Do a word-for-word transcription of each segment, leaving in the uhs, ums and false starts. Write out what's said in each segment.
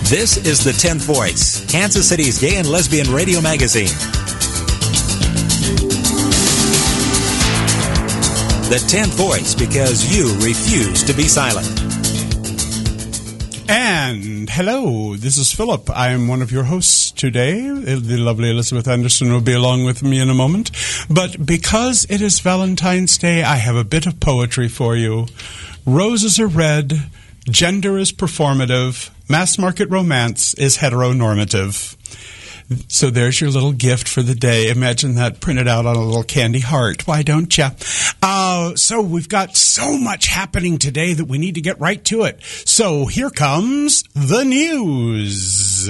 This is The Tenth Voice, Kansas City's gay and lesbian radio magazine. The Tenth Voice, because you refuse to be silent. And hello, this is Philip. I am one of your hosts today. The lovely Elizabeth Anderson will be along with me in a moment. But because it is Valentine's Day, I have a bit of poetry for you. Roses are red, gender is performative, mass market romance is heteronormative. So there's your little gift for the day. Imagine that printed out on a little candy heart. Why don't you? Uh, so we've got so much happening today that we need to get right to it. So here comes the news.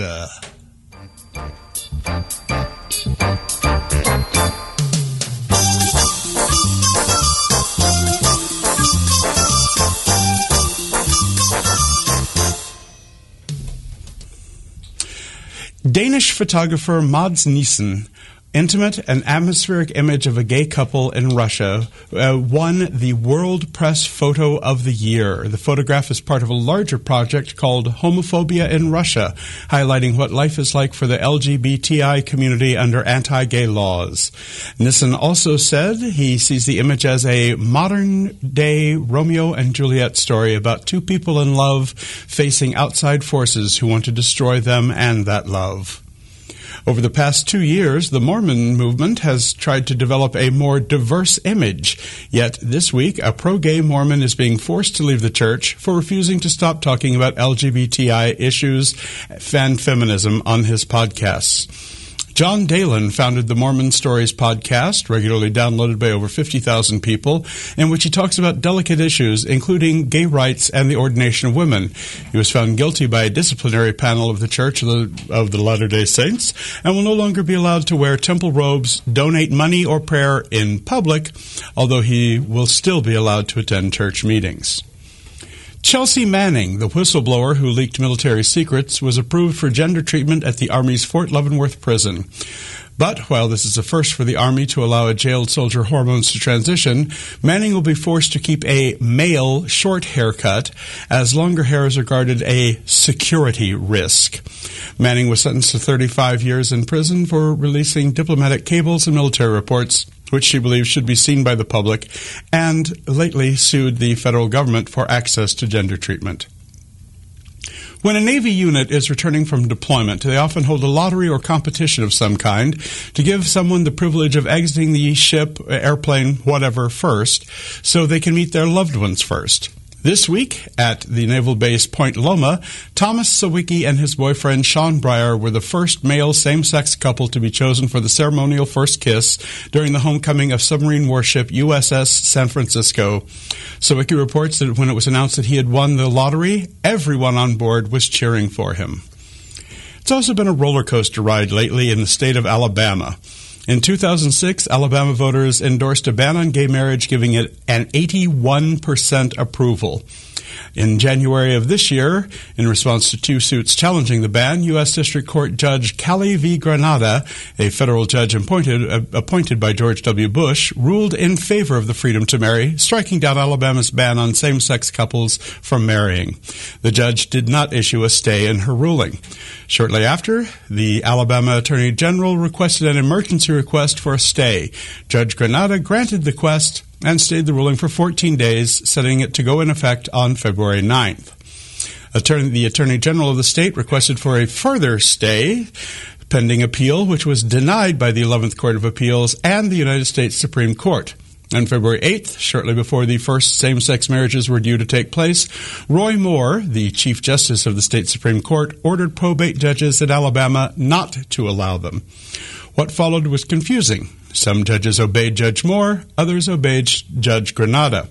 Danish photographer Mads Nissen, intimate and atmospheric image of a gay couple in Russia, uh, won the World Press Photo of the Year. The photograph is part of a larger project called Homophobia in Russia, highlighting what life is like for the L G B T I community under anti-gay laws. Nissen also said he sees the image as a modern-day Romeo and Juliet story about two people in love facing outside forces who want to destroy them and that love. Over the past two years, the Mormon movement has tried to develop a more diverse image. Yet this week, a pro-gay Mormon is being forced to leave the church for refusing to stop talking about L G B T I issues and feminism on his podcasts. John Dalen founded the Mormon Stories podcast, regularly downloaded by over fifty thousand people, in which he talks about delicate issues, including gay rights and the ordination of women. He was found guilty by a disciplinary panel of the Church of the, of the Latter-day Saints and will no longer be allowed to wear temple robes, donate money or prayer in public, although he will still be allowed to attend church meetings. Chelsea Manning, the whistleblower who leaked military secrets, was approved for gender treatment at the Army's Fort Leavenworth prison. But while this is a first for the Army to allow a jailed soldier hormones to transition, Manning will be forced to keep a male short haircut, as longer hair is regarded a security risk. Manning was sentenced to thirty-five years in prison for releasing diplomatic cables and military reports, which she believes should be seen by the public, and lately sued the federal government for access to gender treatment. When a Navy unit is returning from deployment, they often hold a lottery or competition of some kind to give someone the privilege of exiting the ship, airplane, whatever, first, so they can meet their loved ones first. This week, at the naval base Point Loma, Thomas Sawicki and his boyfriend Sean Breyer were the first male same-sex couple to be chosen for the ceremonial first kiss during the homecoming of submarine warship U S S San Francisco. Sawicki reports that when it was announced that he had won the lottery, everyone on board was cheering for him. It's also been a roller coaster ride lately in the state of Alabama. In two thousand six, Alabama voters endorsed a ban on gay marriage, giving it an eighty-one percent approval. In January of this year, in response to two suits challenging the ban, U S. District Court Judge Callie V. Granada, a federal judge appointed, uh, appointed by George W. Bush, ruled in favor of the freedom to marry, striking down Alabama's ban on same-sex couples from marrying. The judge did not issue a stay in her ruling. Shortly after, the Alabama Attorney General requested an emergency request for a stay. Judge Granada granted the request and stayed the ruling for fourteen days, setting it to go in effect on February ninth. Attorney, the Attorney General of the state requested for a further stay pending appeal, which was denied by the eleventh Court of Appeals and the United States Supreme Court. On February eighth, shortly before the first same-sex marriages were due to take place, Roy Moore, the Chief Justice of the state Supreme Court, ordered probate judges in Alabama not to allow them. What followed was confusing. Some judges obeyed Judge Moore, others obeyed Judge Granada.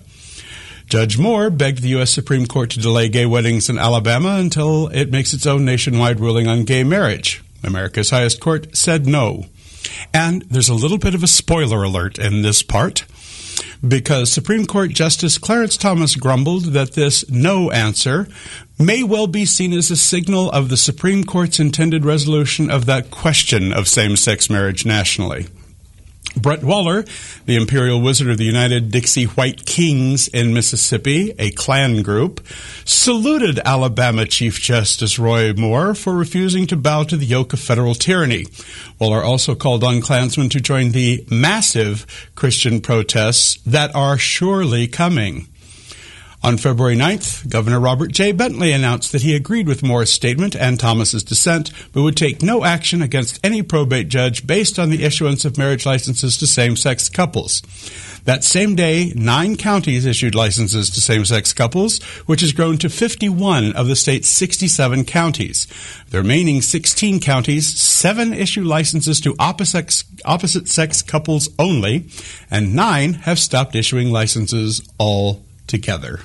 Judge Moore begged the U S. Supreme Court to delay gay weddings in Alabama until it makes its own nationwide ruling on gay marriage. America's highest court said no. And there's a little bit of a spoiler alert in this part, because Supreme Court Justice Clarence Thomas grumbled that this no answer may well be seen as a signal of the Supreme Court's intended resolution of that question of same-sex marriage nationally. Brett Waller, the Imperial Wizard of the United Dixie White Kings in Mississippi, a Klan group, saluted Alabama Chief Justice Roy Moore for refusing to bow to the yoke of federal tyranny. Waller also called on Klansmen to join the massive Christian protests that are surely coming. On February ninth, Governor Robert J. Bentley announced that he agreed with Moore's statement and Thomas's dissent, but would take no action against any probate judge based on the issuance of marriage licenses to same-sex couples. That same day, nine counties issued licenses to same-sex couples, which has grown to fifty-one of the state's sixty-seven counties. The remaining sixteen counties, seven issue licenses to opposite, opposite-sex couples only, and nine have stopped issuing licenses altogether.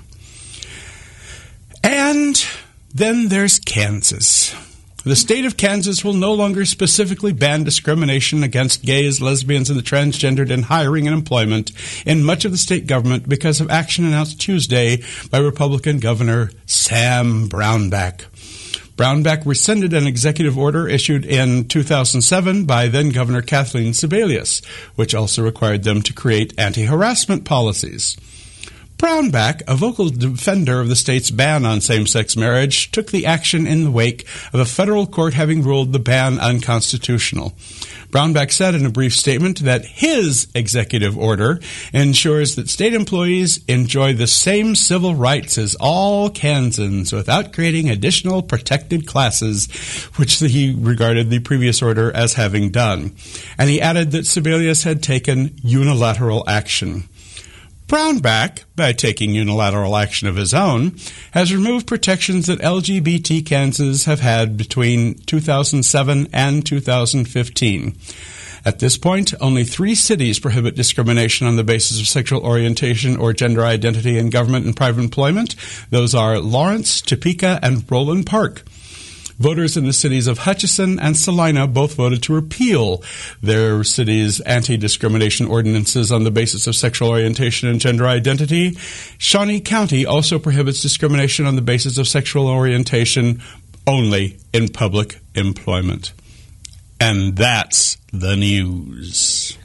And then there's Kansas. The state of Kansas will no longer specifically ban discrimination against gays, lesbians, and the transgendered in hiring and employment in much of the state government because of action announced Tuesday by Republican Governor Sam Brownback. Brownback rescinded an executive order issued in two thousand seven by then-Governor Kathleen Sebelius, which also required them to create anti-harassment policies. Brownback, a vocal defender of the state's ban on same-sex marriage, took the action in the wake of a federal court having ruled the ban unconstitutional. Brownback said in a brief statement that his executive order ensures that state employees enjoy the same civil rights as all Kansans without creating additional protected classes, which he regarded the previous order as having done. And he added that Sebelius had taken unilateral action. Brownback, by taking unilateral action of his own, has removed protections that L G B T Kansas have had between two thousand seven and two thousand fifteen. At this point, only three cities prohibit discrimination on the basis of sexual orientation or gender identity in government and private employment. Those are Lawrence, Topeka, and Roland Park. Voters in the cities of Hutchinson and Salina both voted to repeal their cities' anti-discrimination ordinances on the basis of sexual orientation and gender identity. Shawnee County also prohibits discrimination on the basis of sexual orientation only in public employment. And that's the news.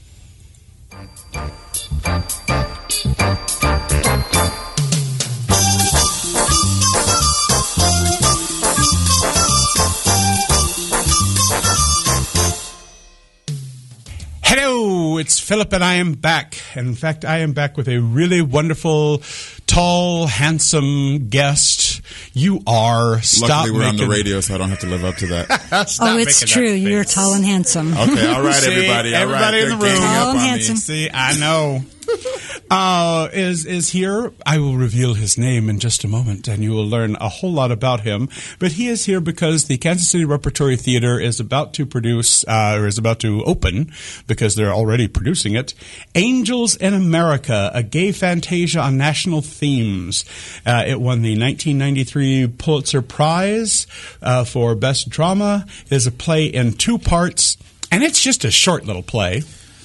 Hello, it's Philip and I am back. In fact, I am back with a really wonderful, tall, handsome guest. You are. Stop Luckily, we're making... on the radio, so I don't have to live up to that. Oh, it's true. You're tall and handsome. Okay, all right, See, everybody. All everybody right, in the they're room. ganging Tall up and on handsome. me. See, I know. Uh, is is here. I will reveal his name in just a moment, and you will learn a whole lot about him. But he is here because the Kansas City Repertory Theater is about to produce, uh, or is about to open, because they're already producing it, Angels in America, a gay fantasia on national themes. Uh, it won the nineteen ninety-three Pulitzer Prize uh, for Best Drama. It is a play in two parts, and it's just a short little play.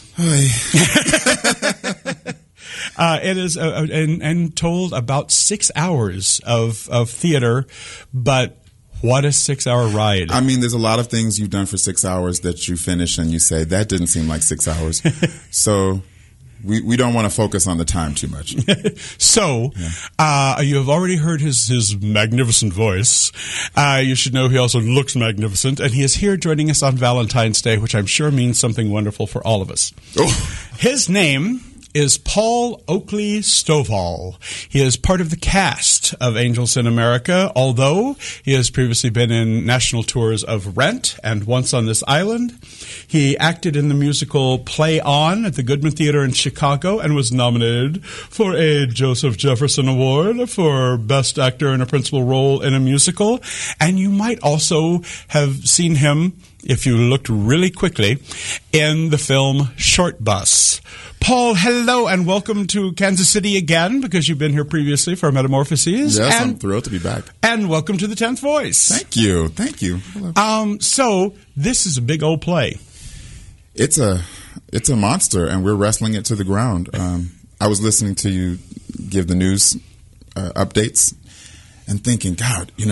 Uh, it is uh, and, and told about six hours of, of theater, but what a six-hour ride. I mean, there's a lot of things you've done for six hours that you finish and you say, that didn't seem like six hours. So we, we don't want to focus on the time too much. So, yeah. uh, you have already heard his, his magnificent voice. Uh, you should know he also looks magnificent, and he is here joining us on Valentine's Day, which I'm sure means something wonderful for all of us. Oh. His name is Paul Oakley Stovall. He is part of the cast of Angels in America, although he has previously been in national tours of Rent and Once on This Island. He acted in the musical Play On at the Goodman Theater in Chicago and was nominated for a Joseph Jefferson Award for Best Actor in a Principal Role in a Musical. And you might also have seen him, if you looked really quickly, in the film Short Bus. Paul, hello, and welcome to Kansas City again, because you've been here previously for Metamorphoses. Yes, and, I'm thrilled to be back. And welcome to the tenth Voice. Thank you. Thank you. Hello. Um, so, this is a big old play. It's a it's a monster, and we're wrestling it to the ground. Um, I was listening to you give the news uh, updates and thinking, God, you know,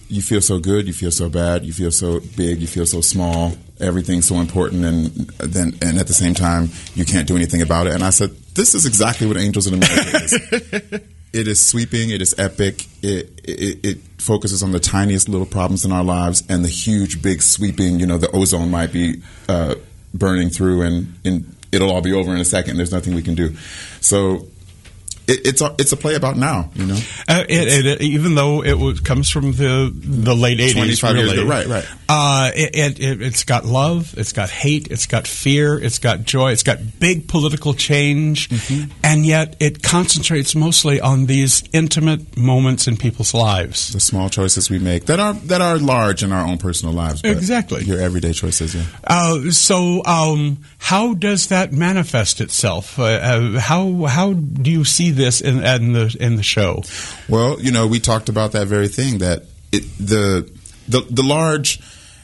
you feel so good, you feel so bad, you feel so big, you feel so small. Everything's so important, and then and at the same time, you can't do anything about it. And I said, this is exactly what Angels in America is. It is sweeping. It is epic. It, it it focuses on the tiniest little problems in our lives and the huge, big, sweeping. You know, the ozone might be uh, burning through, and, and it'll all be over in a second. There's nothing we can do. So. It, it's a it's a play about now, you know. Uh, it, it, even though it was, comes from the the late eighties, twenty-five really. years ago, right, right. Uh, it, it it's got love, it's got hate, it's got fear, it's got joy, it's got big political change, mm-hmm. and yet it concentrates mostly on these intimate moments in people's lives, the small choices we make that are that are large in our own personal lives. But exactly, your everyday choices. Yeah. Uh, so, um, how does that manifest itself? Uh, uh, how how do you see this in, in the in the show? Well, you know, we talked about that very thing, that it, the the the large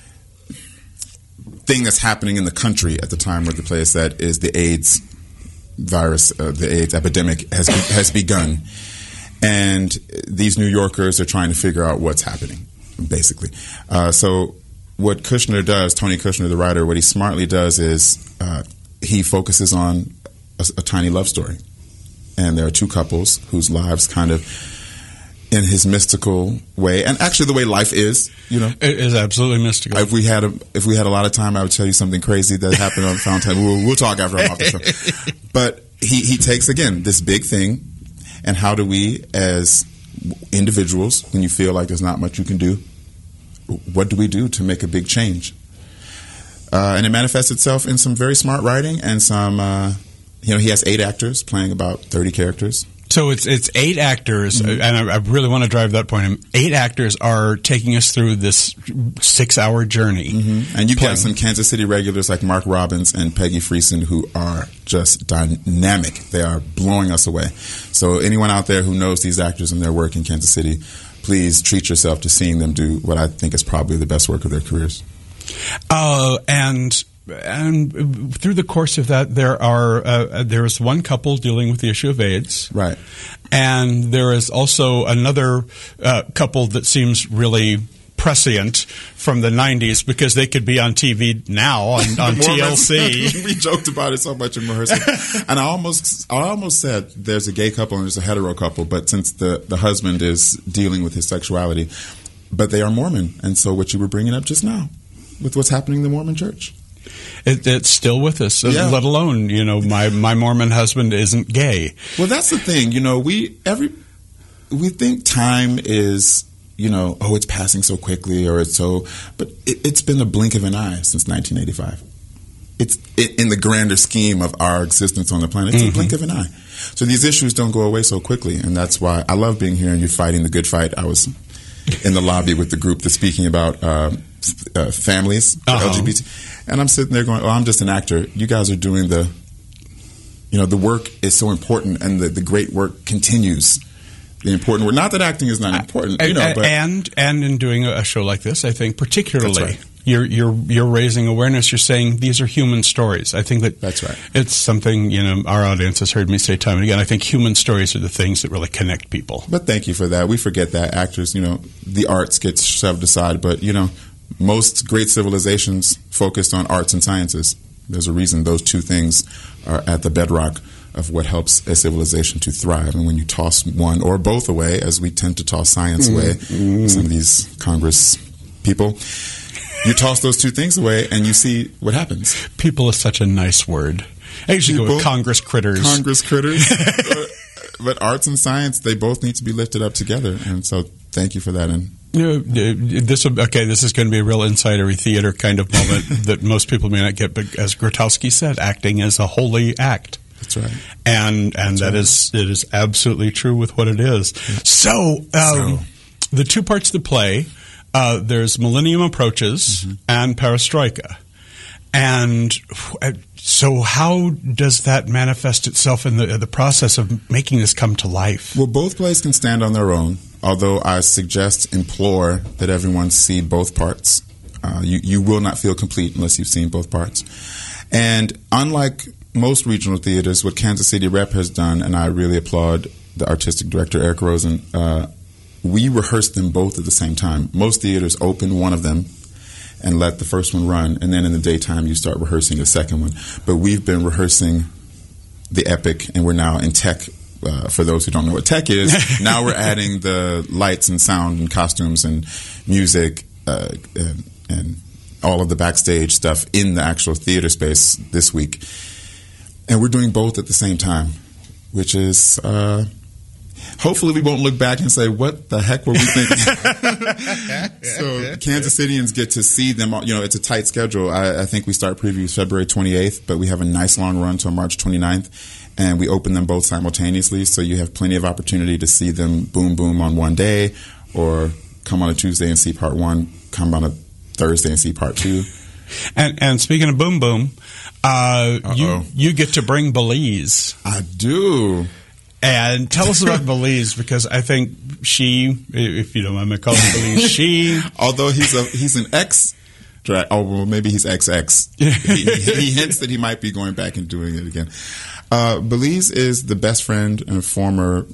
thing that's happening in the country at the time where the play is set is the AIDS virus, uh, the AIDS epidemic has be, has begun, and these New Yorkers are trying to figure out what's happening, basically. Uh, so, what Kushner does, Tony Kushner, the writer, what he smartly does is uh, he focuses on a, a tiny love story. And there are two couples whose lives kind of, in his mystical way, and actually the way life is, you know, it is absolutely mystical. If we had a if we had a lot of time, I would tell you something crazy that happened on Fountain. We'll, we'll talk after I'm off the show. But he he takes again this big thing, and how do we as individuals, when you feel like there's not much you can do, what do we do to make a big change? Uh, and it manifests itself in some very smart writing and some. Uh, You know, he has eight actors playing about thirty characters. So it's it's eight actors, mm-hmm. and I, I really want to drive that point home. Eight actors are taking us through this six-hour journey. Mm-hmm. And you have some Kansas City regulars like Mark Robbins and Peggy Friesen who are just dynamic. They are blowing us away. So anyone out there who knows these actors and their work in Kansas City, please treat yourself to seeing them do what I think is probably the best work of their careers. Uh, and... And through the course of that, there are uh, there is one couple dealing with the issue of AIDS, right? And there is also another uh, couple that seems really prescient from the nineties because they could be on T V now on, on T L C. We joked about it so much in rehearsal, and I almost I almost said there's a gay couple and there's a hetero couple, but since the the husband is dealing with his sexuality, but they are Mormon, and so what you were bringing up just now with what's happening in the Mormon Church. It, it's still with us, yeah. Let alone, you know, my, my Mormon husband isn't gay. Well, that's the thing, you know, we every we think time is, you know, oh, it's passing so quickly, or it's so, but it, it's been the blink of an eye since nineteen eighty-five. It's it, in the grander scheme of our existence on the planet, it's mm-hmm. a blink of an eye. So these issues don't go away so quickly, and that's why I love being here and you're fighting the good fight. I was in the lobby with the group that's speaking about uh, uh, families, uh-huh. L G B T. And I'm sitting there going, oh, I'm just an actor. You guys are doing the, you know, the work is so important, and the, the great work continues. The important work. Not that acting is not important, you know. But and and in doing a show like this, I think particularly right. you're you're you're raising awareness. You're saying these are human stories. I think that that's right. It's something, you know, our audience has heard me say time and again. I think human stories are the things that really connect people. But thank you for that. We forget that actors, you know, the arts gets shoved aside, but you know. Most great civilizations focused on arts and sciences. There's a reason those two things are at the bedrock of what helps a civilization to thrive. And when you toss one or both away, as we tend to toss science mm-hmm. away, mm-hmm. some of these Congress people, you toss those two things away and you see what happens. People is such a nice word. I usually people, go with Congress critters. Congress critters. But arts and science, they both need to be lifted up together. And so thank you for that. And You know, this okay. This is going to be a real insidery theater kind of moment that most people may not get. But as Grotowski said, acting is a holy act. That's right, and and That's that right. is it is absolutely true with what it is. So, um, so. the two parts of the play, uh, there's Millennium Approaches mm-hmm. and Perestroika, and so how does that manifest itself in the the process of making this come to life? Well, both plays can stand on their own. Although I suggest, implore that everyone see both parts. Uh, you, you will not feel complete unless you've seen both parts. And unlike most regional theaters, what Kansas City Rep has done, and I really applaud the artistic director, Eric Rosen, uh, we rehearse them both at the same time. Most theaters open one of them and let the first one run, and then in the daytime you start rehearsing the second one. But we've been rehearsing the epic, and we're now in tech. Uh, for those who don't know what tech is, now we're adding the lights and sound and costumes and music uh, and, and all of the backstage stuff in the actual theater space this week. And we're doing both at the same time, which is... Uh, hopefully we won't look back and say, what the heck were we thinking? So Kansas Cityans get to see them. You know, it's a tight schedule. I, I think we start previews February twenty-eighth, but we have a nice long run till March twenty-ninth. And we open them both simultaneously, so you have plenty of opportunity to see them boom, boom on one day, or come on a Tuesday and see part one, come on a Thursday and see part two. And, and speaking of boom, boom, uh, you you get to bring Belize. I do. And tell us about Belize, because I think she, if you don't mind me calling Belize, she... Although he's a he's an ex... Drag, oh, well, maybe he's X X. he, he hints that he might be going back and doing it again. Uh, Belize is the best friend and former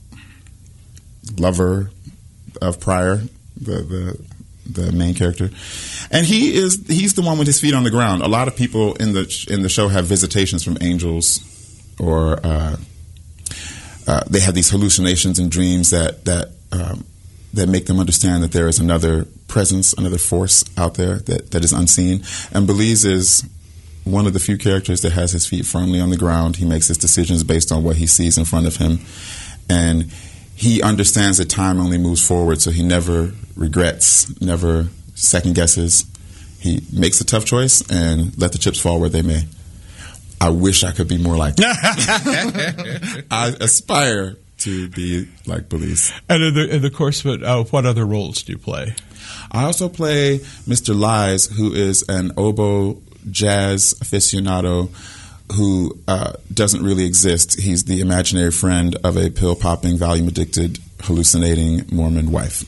lover of Pryor, the, the the main character, and he is he's the one with his feet on the ground. A lot of people in the in the show have visitations from angels, or uh, uh, they have these hallucinations and dreams that that. Um, that make them understand that there is another presence, another force out there that, that is unseen. And Belize is one of the few characters that has his feet firmly on the ground. He makes his decisions based on what he sees in front of him. And he understands that time only moves forward, so he never regrets, never second guesses. He makes a tough choice and let the chips fall where they may. I wish I could be more like that. I aspire to be like Belize. And in the, in the course of it, uh, what other roles do you play? I also play Mister Lies, who is an oboe jazz aficionado who uh, doesn't really exist. He's the imaginary friend of a pill-popping, volume-addicted, hallucinating Mormon wife.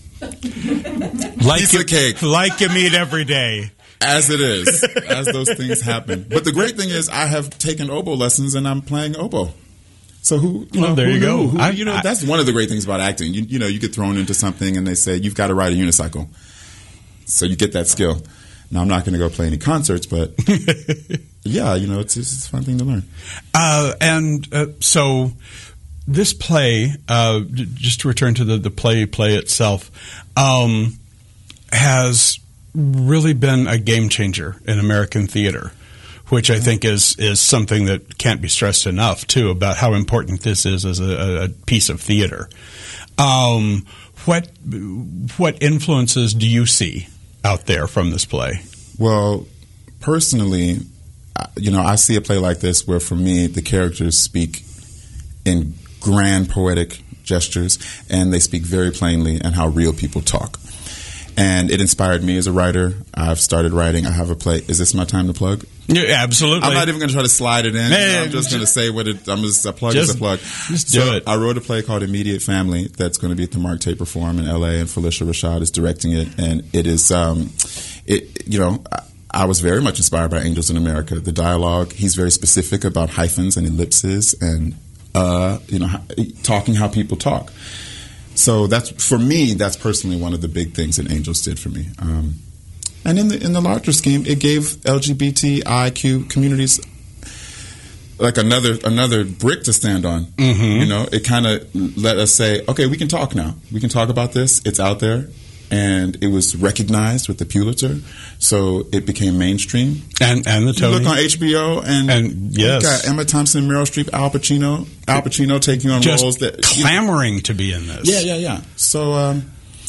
Like Piece you, of cake. Like you meet every day. As it is. As those things happen. But the great thing is I have taken oboe lessons and I'm playing oboe. So who, you know, well, there who you knew? go. Who, I, you know, I, that's one of the great things about acting. You, you know, you get thrown into something and they say, you've got to ride a unicycle. So you get that skill. Now, I'm not going to go play any concerts, but yeah, you know, it's, it's a fun thing to learn. Uh, and uh, so this play, uh, just to return to the, the play play itself, um, has really been a game changer in American theater, which I think is is something that can't be stressed enough, too, about how important this is as a, a piece of theater. Um, what what influences do you see out there from this play? Well, personally, you know, I see a play like this where, for me, the characters speak in grand poetic gestures, and they speak very plainly in how real people talk. And it inspired me as a writer. I've started writing. I have a play. Is this my time to plug? Yeah, absolutely. I'm not even going to try to slide it in. Hey, I'm just going to say what it. I'm just a plug just, is a plug. Just so do it. I wrote a play called Immediate Family that's going to be at the Mark Taper Forum in L A, and Felicia Rashad is directing it. And it is, um, it you know, I, I was very much inspired by Angels in America. The dialogue. He's very specific about hyphens and ellipses and uh, you know, talking how people talk. So that's, for me, that's personally one of the big things that Angels did for me. Um, and in the in the larger scheme, it gave L G B T I Q communities like another another brick to stand on. Mm-hmm. You know, it kind of let us say, okay, we can talk now. We can talk about this. It's out there. And it was recognized with the Pulitzer, so it became mainstream. And and the Tony. You look on H B O, and, and yes. You've got Emma Thompson, Meryl Streep, Al Pacino, Al Pacino taking on just roles that clamoring you know, to be in this. Yeah, yeah, yeah. So um,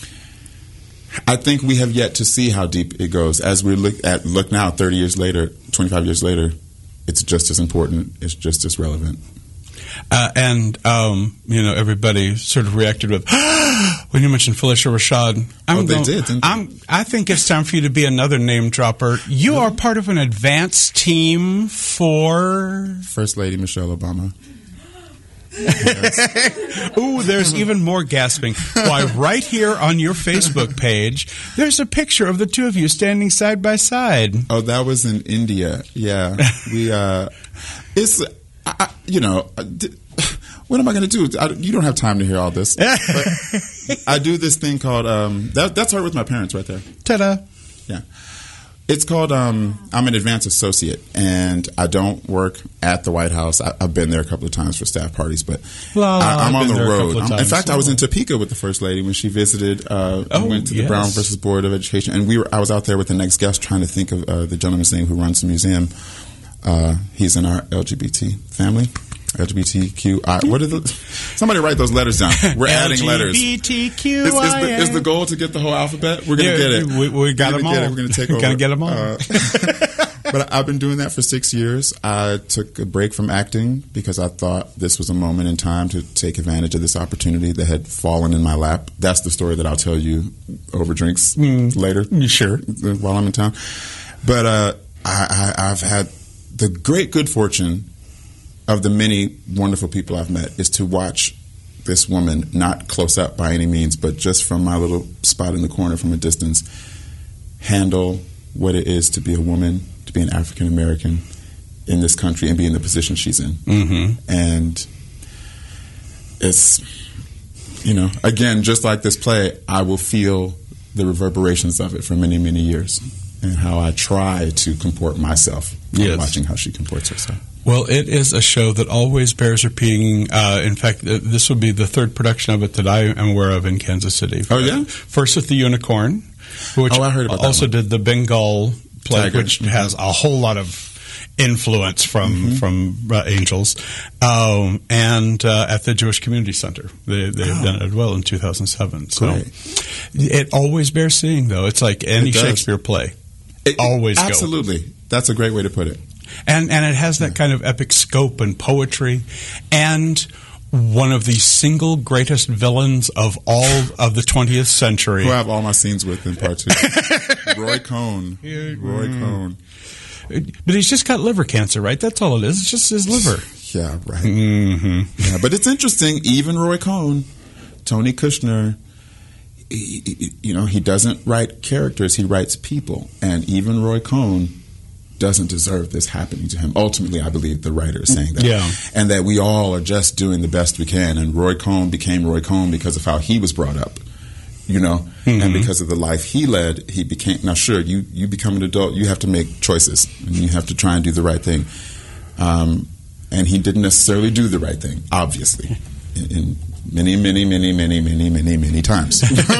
I think we have yet to see how deep it goes. As we look at look now, thirty years later, twenty-five years later, it's just as important. It's just as relevant. Uh, and, um, you know, everybody sort of reacted with, when you mentioned Felicia Rashad. I'm oh, they going, did, didn't they? I'm, I think it's time for you to be another name dropper. You are part of an advance team for... First Lady Michelle Obama. Ooh, there's even more gasping. Why, right here on your Facebook page, there's a picture of the two of you standing side by side. Oh, that was in India. Yeah. we, uh, it's... I, you know, what am I going to do? I, you don't have time to hear all this. But I do this thing called, um, that, that started with my parents right there. Ta-da. Yeah. It's called, um, I'm an advanced associate, and I don't work at the White House. I, I've been there a couple of times for staff parties, but well, I, I'm on the road. I'm, in fact, I was in Topeka with the First Lady when she visited, uh, oh, went to the yes. Brown versus Board of Education, and we were. I was out there with the next guest trying to think of uh, the gentleman's name who runs the museum. Uh, he's in our L G B T family. L G B T Q I. What are the? Somebody write those letters down. We're adding letters. L G B T Q I A. Is, is, the, is the goal to get the whole alphabet? We're going to yeah, get it. We, we got We're them all. Get it. We're going to take over. Got to get them all. Uh, but I've been doing that for six years. I took a break from acting because I thought this was a moment in time to take advantage of this opportunity that had fallen in my lap. That's the story that I'll tell you over drinks mm, later. Sure. While I'm in town. But uh, I, I, I've had the great good fortune of the many wonderful people I've met is to watch this woman, not close up by any means, but just from my little spot in the corner from a distance, handle what it is to be a woman, to be an African American in this country and be in the position she's in. Mm-hmm. And it's, you know, again, just like this play, I will feel the reverberations of it for many, many years, and how I try to comport myself yes. watching how she comports herself. Well, it is a show that always bears repeating. Uh, in fact, uh, this will be the third production of it that I am aware of in Kansas City. Oh, yeah? First with the Unicorn, which oh, I heard about also that one. did the Bengal play, Tiger. which mm-hmm. has a whole lot of influence from mm-hmm. from uh, Angels, um, and uh, at the Jewish Community Center. They, they've oh. done it as well in two thousand seven. So Great. It always bears seeing, though. It's like any it Shakespeare play. It, always it, Absolutely. Go. That's a great way to put it. And and it has that yeah. kind of epic scope and poetry, and one of the single greatest villains of all of the twentieth century. Who I have all my scenes with in part two. Roy Cohn. Roy Cohn. But he's just got liver cancer, right? That's all it is. It's just his liver. Yeah, right. Mm-hmm. Yeah, but it's interesting. Even Roy Cohn, Tony Kushner, he, you know, he doesn't write characters. He writes people. And even Roy Cohn doesn't deserve this happening to him. Ultimately, I believe the writer is saying that. Yeah. And that we all are just doing the best we can. And Roy Cohn became Roy Cohn because of how he was brought up, you know, mm-hmm. and because of the life he led, he became. Now, sure, you, you become an adult, you have to make choices, and you have to try and do the right thing. Um, and he didn't necessarily do the right thing, obviously, in, in many, many, many, many, many, many, many times.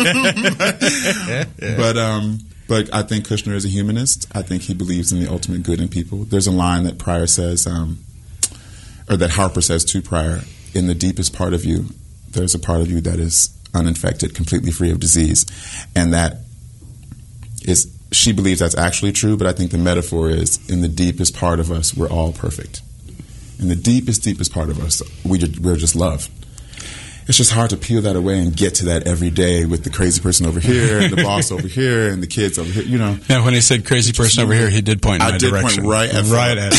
but, um, But I think Kushner is a humanist. I think he believes in the ultimate good in people. There's a line that Pryor says, um, or that Harper says to Pryor, in the deepest part of you, there's a part of you that is uninfected, completely free of disease. And that is, she believes that's actually true, but I think the metaphor is, in the deepest part of us, we're all perfect. In the deepest, deepest part of us, we just, we're just love. It's just hard to peel that away and get to that every day with the crazy person over here, and the boss over here, and the kids over here. You know. Yeah, when he said crazy person over here, he did point in I my did direction. point right at right at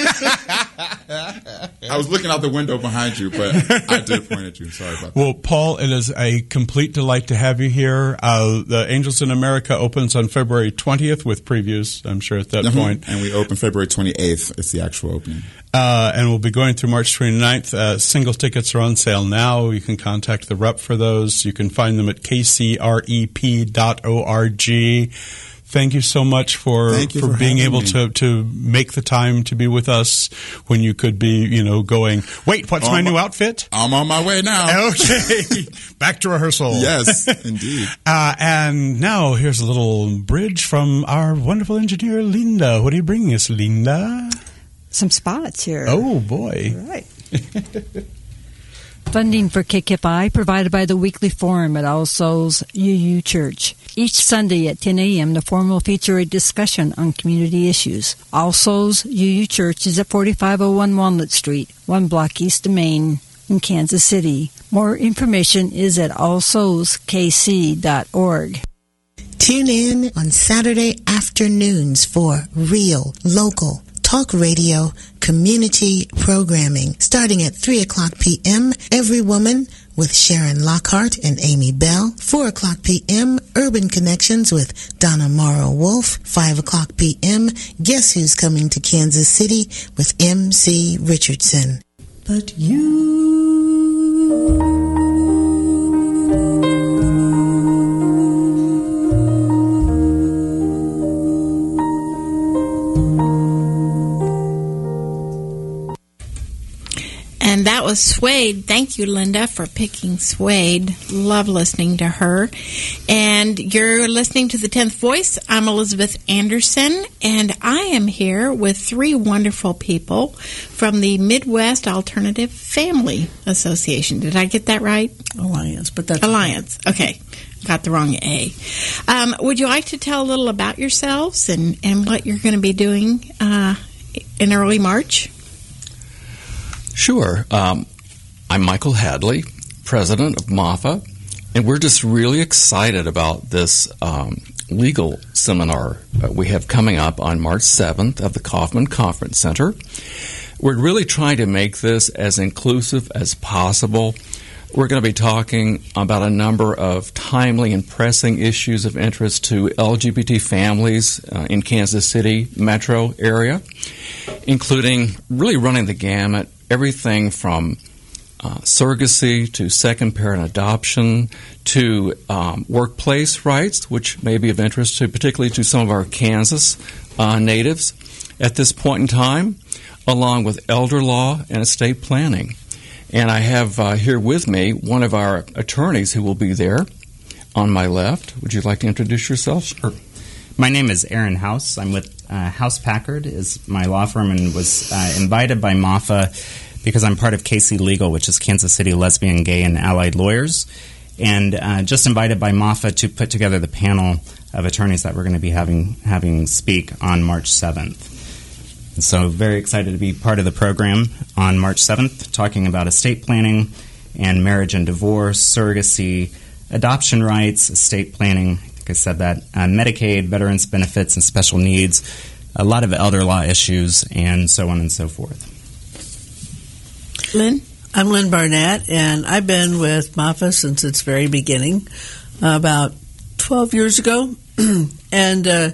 I was looking out the window behind you, but I did point at you. Sorry about that. Well, Paul, it is a complete delight to have you here. Uh, the Angels in America opens on February twentieth with previews, I'm sure, at that mm-hmm. point. And we open February twenty-eighth. It's the actual opening. Uh, and we'll be going through March twenty-ninth. Uh, single tickets are on sale now. You can contact the rep for those. You can find them at k c r e p dot org. Thank you so much for for, for being able me. to, to make the time to be with us when you could be, you know, going, wait, what's on my my, new outfit? I'm on my way now. Okay. Back to rehearsal. Yes, indeed. Uh, and now here's a little bridge from our wonderful engineer, Linda. What are you bringing us, Linda? Some spots here. Oh, boy. All right. Funding for K K F I provided by the Weekly Forum at All Souls U U Church. Each Sunday at ten a.m., the forum will feature a discussion on community issues. All Souls U U Church is at forty-five oh one Walnut Street, one block east of Main, in Kansas City. More information is at all souls k c dot org. Tune in on Saturday afternoons for real, local, talk radio, community programming starting at three o'clock p.m. Every Woman with Sharon Lockhart and Amy Bell. four o'clock p.m. Urban Connections with Donna Morrow Wolf. five o'clock p.m. Guess Who's Coming to Kansas City with M C Richardson. But you And that was Suede. Thank you, Linda, for picking Suede. Love listening to her. And you're listening to The tenth Voice. I'm Elizabeth Anderson, and I am here with three wonderful people from the Midwest Alternative Family Association. Did I get that right? Alliance, but that's Alliance. Okay. Got the wrong A. Um, would you like to tell a little about yourselves and, and what you're going to be doing uh, in early March? Sure. Um, I'm Michael Hadley, president of M A F A, and we're just really excited about this um, legal seminar uh, we have coming up on March seventh at the Kaufman Conference Center. We're really trying to make this as inclusive as possible. We're going to be talking about a number of timely and pressing issues of interest to L G B T families uh, in Kansas City metro area, including really running the gamut, everything from uh, surrogacy to second parent adoption to um, workplace rights, which may be of interest to particularly to some of our Kansas uh, natives at this point in time, along with elder law and estate planning. And I have uh, here with me one of our attorneys who will be there on my left. Would you like to introduce yourself? Sure. My name is Aaron House. I'm with uh, House Packard, is my law firm, and was uh, invited by M A F A because I'm part of K C Legal, which is Kansas City Lesbian, Gay, and Allied Lawyers, and uh, just invited by M A F A to put together the panel of attorneys that we're going to be having having speak on March seventh. And so very excited to be part of the program on March seventh, talking about estate planning and marriage and divorce, surrogacy, adoption rights, estate planning, like I said that, uh, Medicaid, veterans benefits and special needs, a lot of elder law issues, and so on and so forth. Lynn? I'm Lynn Barnett, and I've been with M A F A since its very beginning, uh, about twelve years ago, and uh,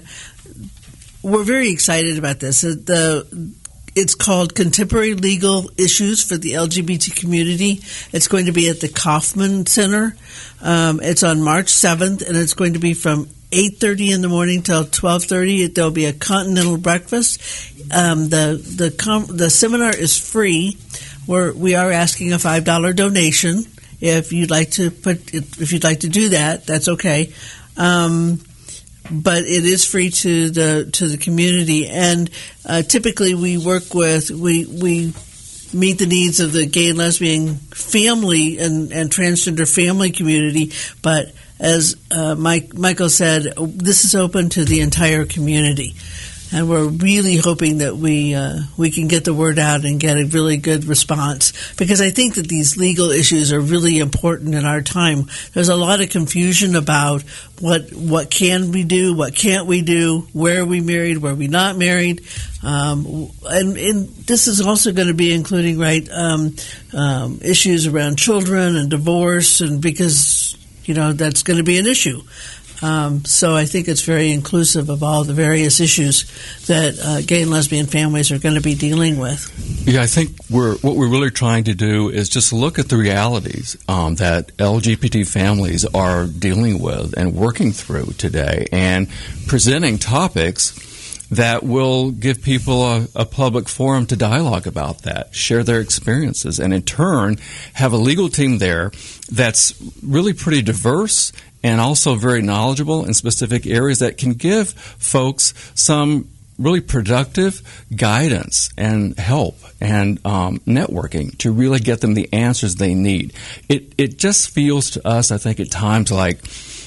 we're very excited about this. The It's called Contemporary Legal Issues for the L G B T Community. It's going to be at the Kaufman Center. Um, it's on March seventh, and it's going to be from eight thirty in the morning till twelve thirty. There'll be a continental breakfast. Um, the the com- the seminar is free. We're, we are asking a five dollars donation. If you'd like to put, if you'd like to do that, that's okay. Um, but it is free to the to the community, and uh, typically we work with we we meet the needs of the gay and lesbian family and, and transgender family community. But as uh, Mike Michael said, this is open to the entire community. And we're really hoping that we uh, we can get the word out and get a really good response, because I think that these legal issues are really important in our time. There's a lot of confusion about what what can we do, what can't we do, where are we married, where are we not married, um, and, and this is also going to be including right um, um, issues around children and divorce, and because you know that's going to be an issue. Um, so I think it's very inclusive of all the various issues that uh, gay and lesbian families are going to be dealing with. Yeah, I think we're what we're really trying to do is just look at the realities um, that L G B T families are dealing with and working through today, and presenting topics that will give people a, a public forum to dialogue about that, share their experiences, and in turn have a legal team there that's really pretty diverse and also very knowledgeable in specific areas that can give folks some really productive guidance and help and um, networking to really get them the answers they need. It it just feels to us, I think, at times like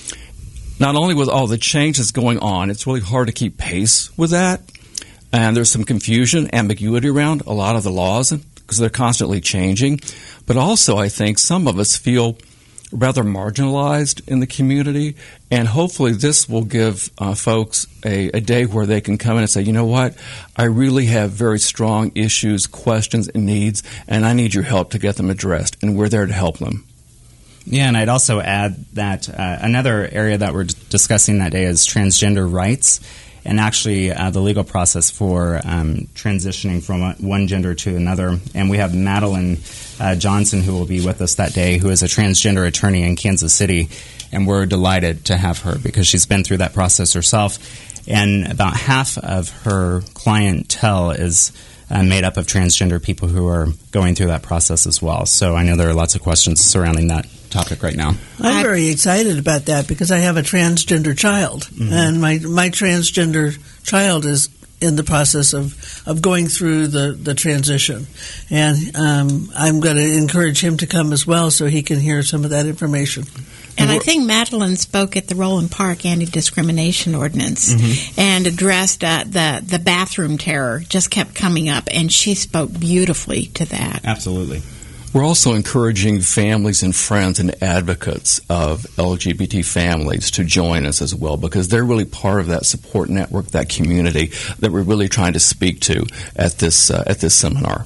not only with all the changes going on, it's really hard to keep pace with that. And there's some confusion, ambiguity around a lot of the laws because they're constantly changing. But also, I think some of us feel rather marginalized in the community, and hopefully this will give uh, folks a, a day where they can come in and say, you know what, I really have very strong issues, questions, and needs, and I need your help to get them addressed, and we're there to help them. Yeah, and I'd also add that uh, another area that we're discussing that day is transgender rights. and actually uh, the legal process for um, transitioning from one gender to another. And we have Madeline uh, Johnson, who will be with us that day, who is a transgender attorney in Kansas City, and we're delighted to have her because she's been through that process herself. And about half of her clientele is uh, made up of transgender people who are going through that process as well. So I know there are lots of questions surrounding that topic right now. I'm very excited about that because I have a transgender child, mm-hmm. and my my transgender child is in the process of, of going through the, the transition. And um, I'm going to encourage him to come as well so he can hear some of that information. And I think Madeline spoke at the Roland Park Anti-Discrimination Ordinance mm-hmm. and addressed uh, the, the bathroom terror, just kept coming up, and she spoke beautifully to that. Absolutely. We're also encouraging families and friends and advocates of L G B T families to join us as well, because they're really part of that support network, that community that we're really trying to speak to at this uh, at this seminar.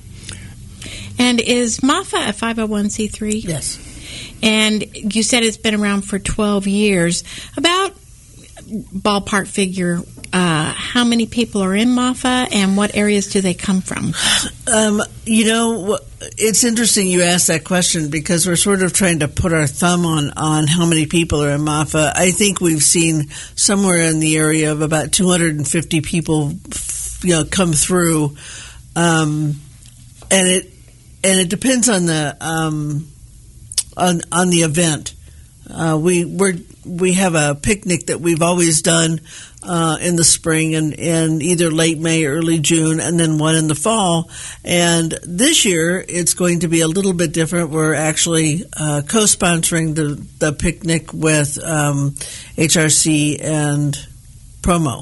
And is M A F A a five oh one c three? Yes. And you said it's been around for twelve years. About ballpark figure, uh, how many people are in M A F A and what areas do they come from? Um, you know, it's interesting you asked that question because we're sort of trying to put our thumb on, on how many people are in M A F A. I think we've seen somewhere in the area of about two hundred fifty people, you know, come through, um, and it and it depends on the um, on on the event. Uh, we we're, we have a picnic that we've always done uh, in the spring and, and either late May, early June, and then one in the fall. And this year it's going to be a little bit different. We're actually uh, co-sponsoring the, the picnic with um, H R C and Promo.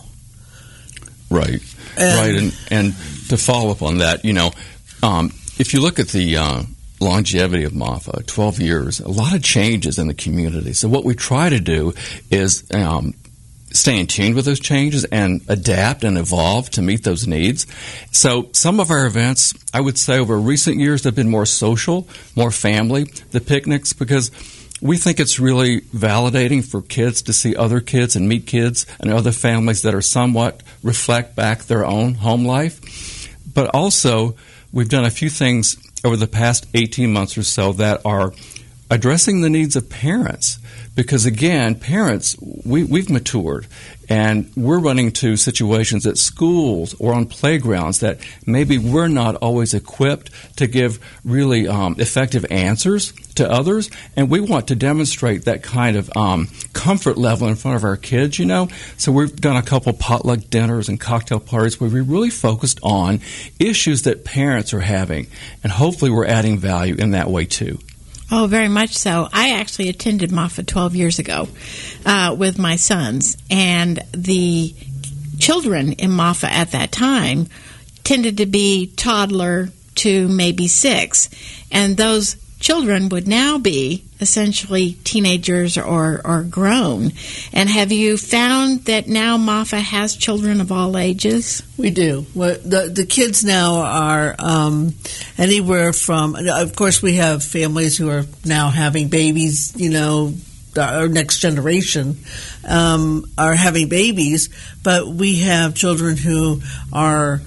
Right, and, right, and and to follow up on that, you know, um, if you look at the uh, longevity of M A F A, twelve years, a lot of changes in the community. So what we try to do is um, stay in tune with those changes and adapt and evolve to meet those needs. So some of our events, I would say over recent years, have been more social, more family, the picnics, because we think it's really validating for kids to see other kids and meet kids and other families that are somewhat reflect back their own home life. But also, we've done a few things over the past eighteen months or so that are addressing the needs of parents. Because, again, parents, we, we've matured, and we're running to situations at schools or on playgrounds that maybe we're not always equipped to give really um, effective answers to others, and we want to demonstrate that kind of um, comfort level in front of our kids, you know. So we've done a couple potluck dinners and cocktail parties where we really focused on issues that parents are having, and hopefully we're adding value in that way too. Oh, very much so. I actually attended M A F A twelve years ago uh, with my sons, and the children in M A F A at that time tended to be toddler to maybe six, and those children would now be essentially teenagers or, or grown. And have you found that now M A F A has children of all ages? We do. Well, the the kids now are um, anywhere from, of course, we have families who are now having babies, you know, our next generation um, are having babies, but we have children who are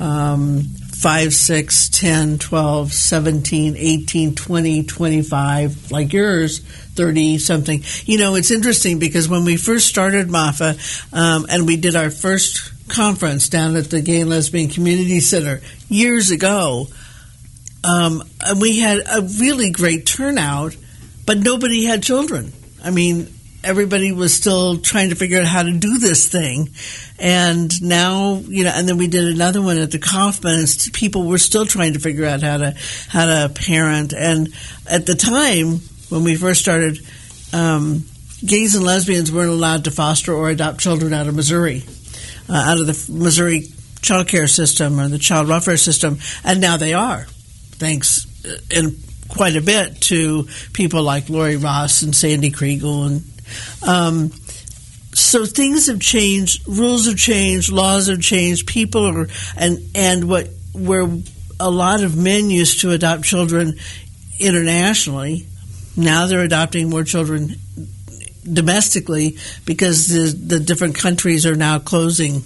um, five, six, ten, twelve, seventeen, eighteen, twenty, twenty-five, like yours, thirty-something. You know, it's interesting because when we first started M A F A um, and we did our first conference down at the Gay and Lesbian Community Center years ago, um, and we had a really great turnout, but nobody had children. I mean, everybody was still trying to figure out how to do this thing. And now, you know, and then we did another one at the Kaufman, and people were still trying to figure out how to how to parent. And at the time, when we first started, um, gays and lesbians weren't allowed to foster or adopt children out of Missouri, uh, out of the Missouri child care system or the child welfare system. And now they are, thanks in quite a bit to people like Lori Ross and Sandy Kriegel. And um, so things have changed, rules have changed, laws have changed, people are, and, and what, where a lot of men used to adopt children internationally, now they're adopting more children domestically because the, the different countries are now closing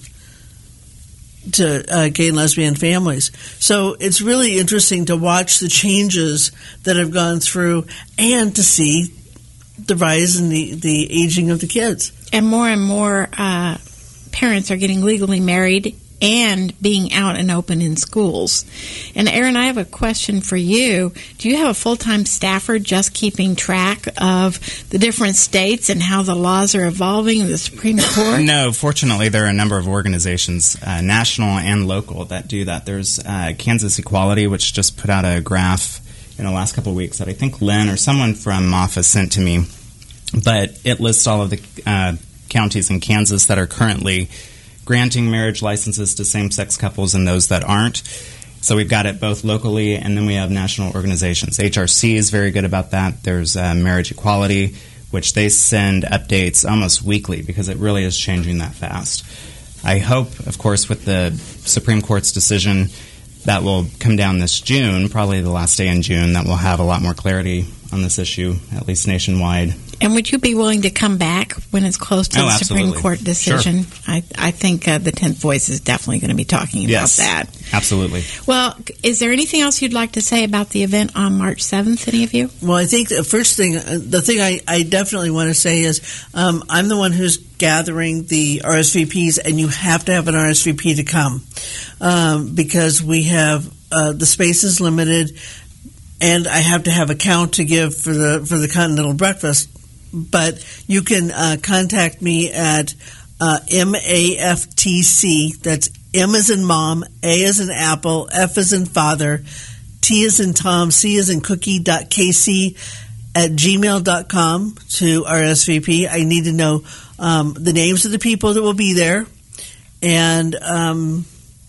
to uh, gay and lesbian families. So it's really interesting to watch the changes that have gone through and to see the rise in the, the aging of the kids. And more and more uh, parents are getting legally married and being out and open in schools. And Aaron, I have a question for you. Do you have a full-time staffer just keeping track of the different states and how the laws are evolving in the Supreme Court? No, fortunately, there are a number of organizations, uh, national and local, that do that. There's uh, Kansas Equality, which just put out a graph in the last couple of weeks that I think Lynn or someone from MAFA sent to me. But it lists all of the uh, counties in Kansas that are currently granting marriage licenses to same-sex couples and those that aren't. So we've got it both locally, and then we have national organizations. H R C is very good about that. There's uh, Marriage Equality, which they send updates almost weekly because it really is changing that fast. I hope, of course, with the Supreme Court's decision that will come down this June, probably the last day in June, that we'll have a lot more clarity on this issue, at least nationwide. And would you be willing to come back when it's close to oh, the absolutely. Supreme Court decision? Sure. I, I think uh, the tenth Voice is definitely going to be talking yes, about that. Absolutely. Well, is there anything else you'd like to say about the event on March seventh, any of you? Well, I think the first thing, the thing I, I definitely want to say is um, I'm the one who's gathering the R S V Ps, and you have to have an R S V P to come um, because we have uh, the space is limited, and I have to have a count to give for the for the continental breakfast. But you can uh, contact me at uh, M A F T C. That's M as in mom, A as in apple, F as in father, T as in Tom, C as in cookie, dot K C at gmail dot com to R S V P. I need to know um, the names of the people that will be there. And um,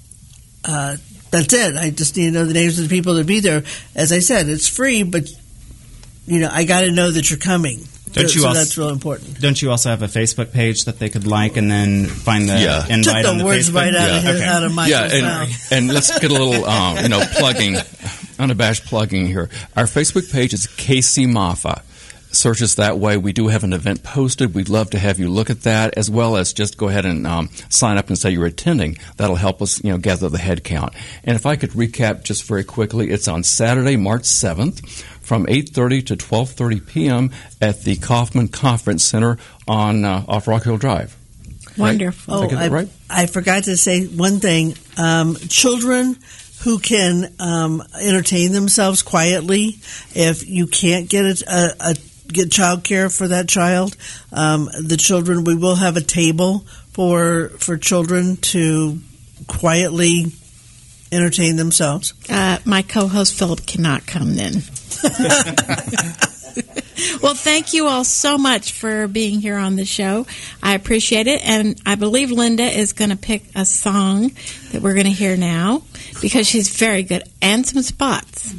uh, that's it. I just need to know the names of the people that will be there. As I said, it's free, but you know, I got to know that you're coming. Don't so you also, that's real important. Don't you also have a Facebook page that they could like and then find the yeah. invite Took the on the words Facebook? right out, yeah. of, his, okay. out of Michael's yeah, and, mouth. and let's get a little, um, you know, plugging, unabashed plugging here. Our Facebook page is K C MAFA. Search us that way. We do have an event posted. We'd love to have you look at that, as well as just go ahead and um, sign up and say you're attending. That'll help us, you know, gather the head count. And if I could recap just very quickly, it's on Saturday, March seventh, from eight thirty to twelve thirty p.m. at the Kaufman Conference Center on uh, off Rock Hill Drive. Wonderful. Right? Did I get that I, right? I forgot to say one thing. Um, children who can um, entertain themselves quietly, if you can't get a, a, a get child care for that child, um, the children, we will have a table for for children to quietly entertain themselves. Uh, my co-host Philip cannot come then. Well, thank you all so much for being here on the show. I appreciate it, and I believe Linda is going to pick a song that we're going to hear now because she's very good, and some spots.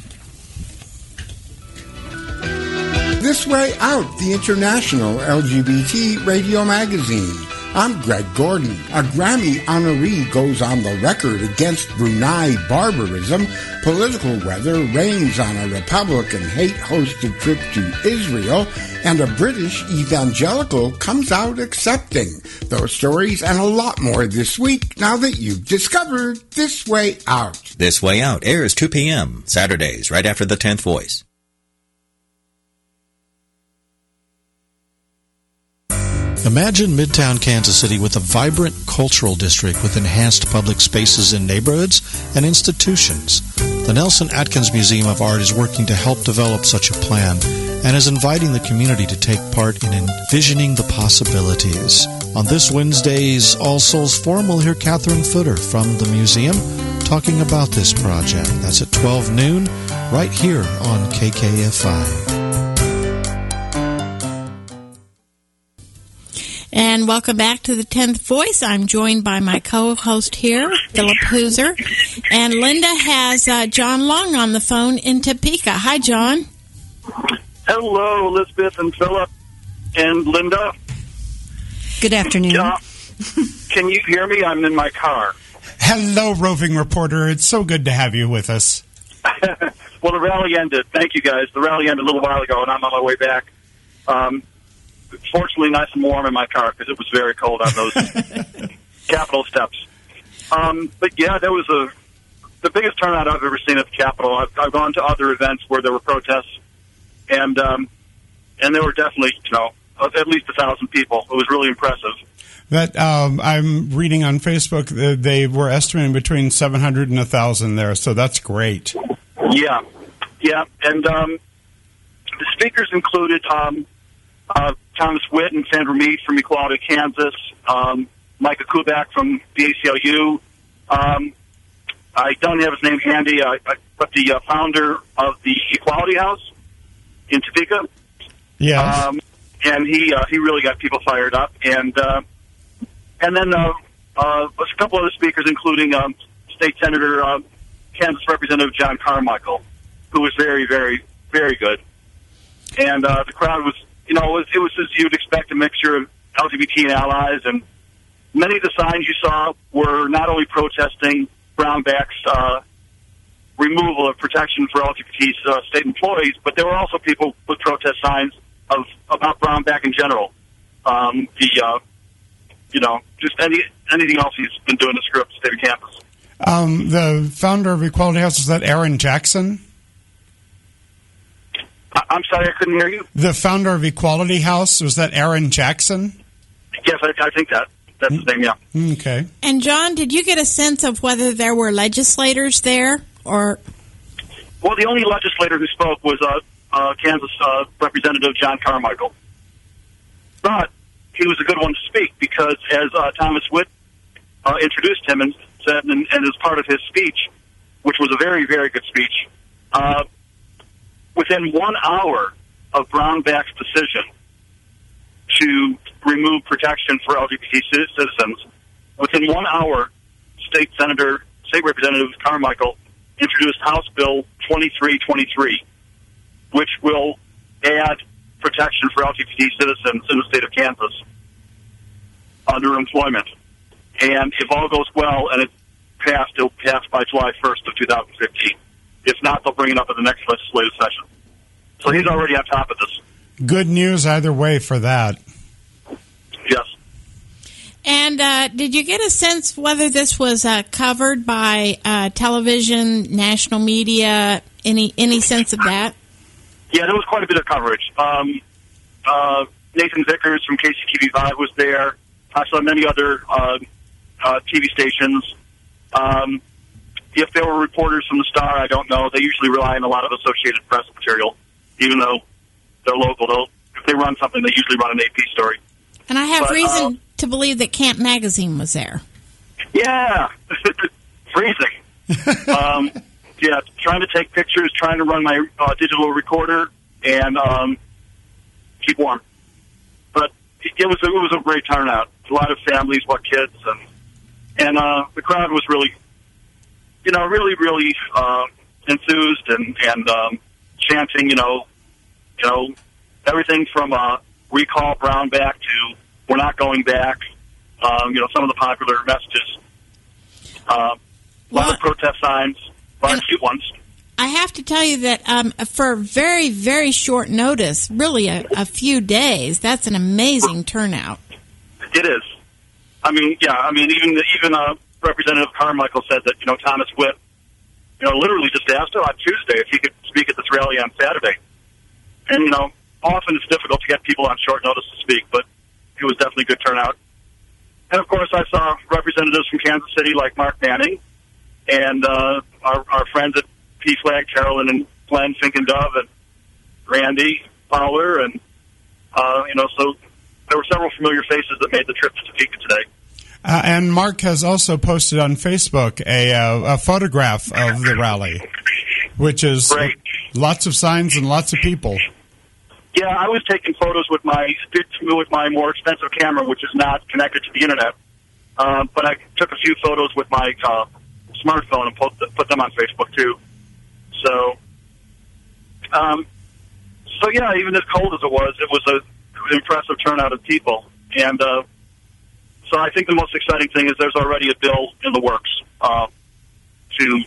This Way Out, the international L G B T radio magazine. I'm Greg Gordon. A Grammy honoree goes on the record against Brunei barbarism. Political weather rains on a Republican hate-hosted trip to Israel. And a British evangelical comes out accepting. Those stories and a lot more this week now that you've discovered This Way Out. This Way Out airs two p.m. Saturdays, right after the tenth Voice. Imagine Midtown Kansas City with a vibrant cultural district with enhanced public spaces in neighborhoods and institutions. The Nelson Atkins Museum of Art is working to help develop such a plan and is inviting the community to take part in envisioning the possibilities. On this Wednesday's All Souls Forum, we'll hear Catherine Footer from the museum talking about this project. That's at twelve noon, right here on K K F I. And welcome back to the tenth Voice. I'm joined by my co-host here, Philip Hooser. And Linda has uh, John Long on the phone in Topeka. Hi, John. Hello, Elizabeth and Philip and Linda. Good afternoon. Uh, can you hear me? I'm in my car. Hello, roving reporter. It's so good to have you with us. Well, the rally ended. Thank you, guys. The rally ended a little while ago, and I'm on my way back. Um, fortunately nice and warm in my car because it was very cold on those Capitol steps. Um, but yeah, there was a the biggest turnout I've ever seen at the Capitol. I've, I've gone to other events where there were protests, and um, and there were definitely, you know, at least a thousand people. It was really impressive. That um, I'm reading on Facebook, uh, they were estimating between seven hundred and one thousand there, so that's great. Yeah, yeah, and um, the speakers included um, uh, Thomas Witt and Sandra Mead from Equality Kansas, um, Micah Kubak from the A C L U. Um, I don't have his name handy, uh, but the uh, founder of the Equality House in Topeka. Yeah, um, and he uh, he really got people fired up, and uh, and then uh, uh, a couple other speakers, including um, State Senator uh, Kansas Representative John Carmichael, who was very, very, very good. And uh, the crowd was, you know, it was, it was as you'd expect, a mixture of L G B T and allies, and many of the signs you saw were not only protesting Brownback's uh, removal of protection for L G B T uh, state employees, but there were also people with protest signs of about Brownback in general. Um, the, uh, you know, just any anything else he's been doing to screw up the state of Kansas. Um, the founder of Equality House, is that Aaron Jackson? I- I'm sorry, I couldn't hear you. The founder of Equality House, was that Aaron Jackson? Yes, I, I think that. That's his name, yeah. Okay. And, John, did you get a sense of whether there were legislators there? or? Well, the only legislator who spoke was uh, uh, Kansas uh, Representative John Carmichael. But he was a good one to speak because, as uh, Thomas Witt uh, introduced him and said, and, and as part of his speech, which was a very, very good speech, uh, within one hour of Brownback's decision to remove protection for L G B T citizens, within one hour, State Senator, State Representative Carmichael introduced House Bill twenty-three twenty-three, which will add protection for L G B T citizens in the state of Kansas under employment. And if all goes well and it's passed, it'll pass by July first of two thousand fifteen. If not, they'll bring it up at the next legislative session. So he's already on top of this. Good news either way for that. Yes. And uh, did you get a sense whether this was uh, covered by uh, television, national media, any any sense of that? Yeah, there was quite a bit of coverage. Um, uh, Nathan Vickers from K C T V five was there. I saw many other uh, uh, T V stations. Um, if there were reporters from the Star, I don't know. They usually rely on a lot of Associated Press material, even though they're local. They'll, if they run something, they usually run an A P story. And I have But, reason uh, to believe that Camp Magazine was there. Yeah, freezing. um, yeah, trying to take pictures, trying to run my uh, digital recorder, and um, keep warm. But it was it was a great turnout. A lot of families, what kids, and and uh, the crowd was really, you know, really really uh, enthused and and um, chanting, you know, you know, everything from uh, recall Brownback to we're not going back. Um, you know, some of the popular messages. Uh, a lot of protest signs, a lot of cute ones. I have to tell you that um, for very, very short notice, really a, a few days, that's an amazing turnout. It is. I mean, yeah. I mean, even even uh, Representative Carmichael said that you know Thomas Witt, you know, literally just asked him on Tuesday if he could speak at this rally on Saturday. And you know, often it's difficult to get people on short notice to speak, but it was definitely a good turnout. And of course, I saw representatives from Kansas City like Mark Manning and uh, our, our friends at P FLAG, Carolyn and Glenn Finkendove and Randy Fowler, and uh, you know, so there were several familiar faces that made the trip to Topeka today. Uh, and Mark has also posted on Facebook a, uh, a photograph of the rally, which is Great. Lots of signs and lots of people. Yeah, I was taking photos with my with my more expensive camera, which is not connected to the internet. Uh, but I took a few photos with my uh, smartphone and put, put them on Facebook too. So, um, so yeah, even as cold as it was, it was a an impressive turnout of people. And uh, so I think the most exciting thing is there's already a bill in the works uh, to